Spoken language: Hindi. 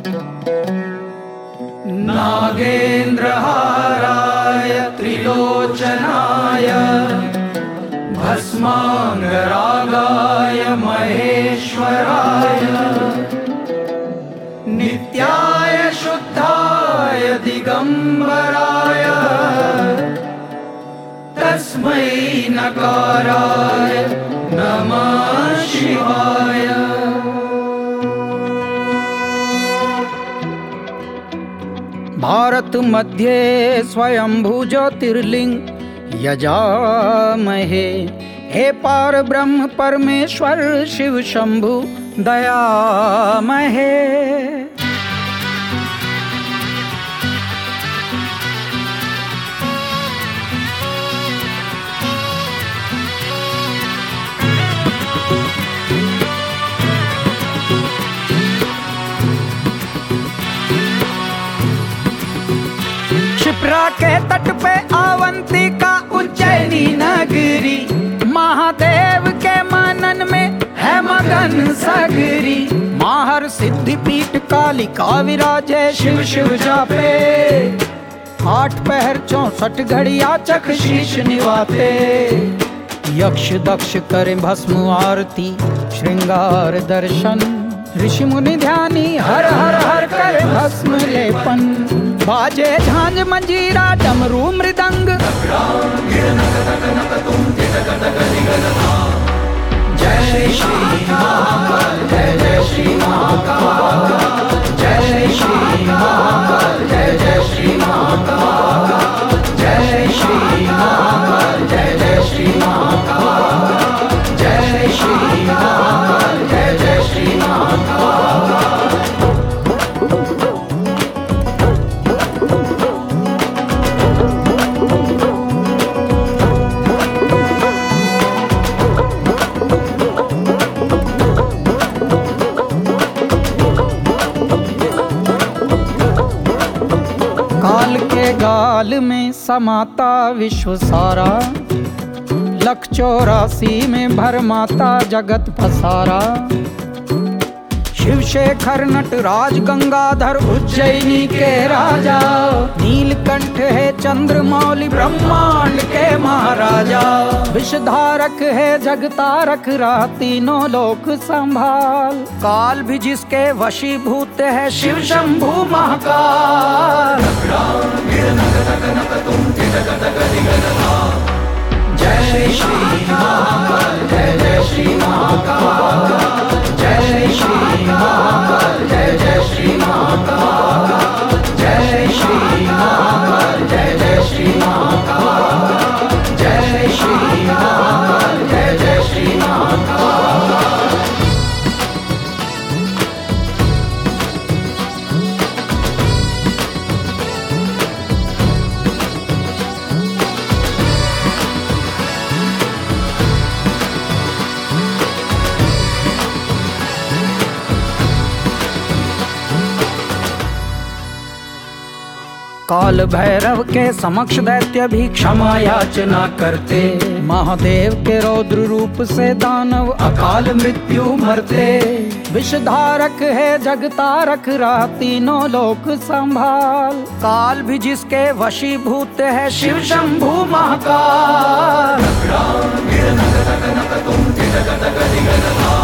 नागेन्द्रहाराय त्रिलोचनाय भस्मांगरागाय महेश्वराय नित्याय शुद्धाय दिगंबराय तस्मै नकाराय नमः शिवाय। भारत मध्ये स्वयंभू ज्योतिर्लिंग यजामहे, हे पार ब्रह्म परमेश्वर शिव शंभु दयामहे। क्षिप्रा के तट पे अवंतिका उज्जैनी नगरी, महादेव के मनन में है मगन सगरी। माहर सिद्धि पीठ कालिका विराजे शिव शिव जापे, 8 पहर 64 घड़िया चख शीश निवाते। यक्ष दक्ष करे भस्म आरती श्रृंगार दर्शन, ऋषि मुनि ध्यानी हर हर हर करे भस्म लेपन। बाजे झांझ मंजीरा डमरू मृदंग, जय श्री महाकाल जय जय श्री महाकाल, जय श्री महाकाल जय जय श्री महाकाल, जय श्री महाकाल जय जय श्री महाकाल, जय श्री महाकाल जय जय श्री महाकाल। काल के गाल में समाता विश्व सारा, 184 में भरमाता जगत पसारा। शिव शेखर नटराज गंगाधर उज्जैनी के राजा, नीलकंठ है चंद्रमौली ब्रह्मांड के महाराजा। विषधारक है जगतारक रहा तीनों लोक संभाल, काल भी जिसके वशीभूत है शिव शंभु महाकाल। जय श्री महाकाल जय जय श्री महाकाल, जय श्री महाकाल जय जय श्री महाकाल, जय श्री महाकाल जय जय श्री महाकाल, जय श्री महाकाल जय जय श्री महाकाल। काल भैरव के समक्ष दैत्य भी क्षमा याचना करते, महादेव के रौद्र रूप से दानव अकाल मृत्यु मरते। विषधारक है जगतारक रहा तीनों लोक संभाल, काल भी जिसके वशीभूत है शिव शंभु महाकाल।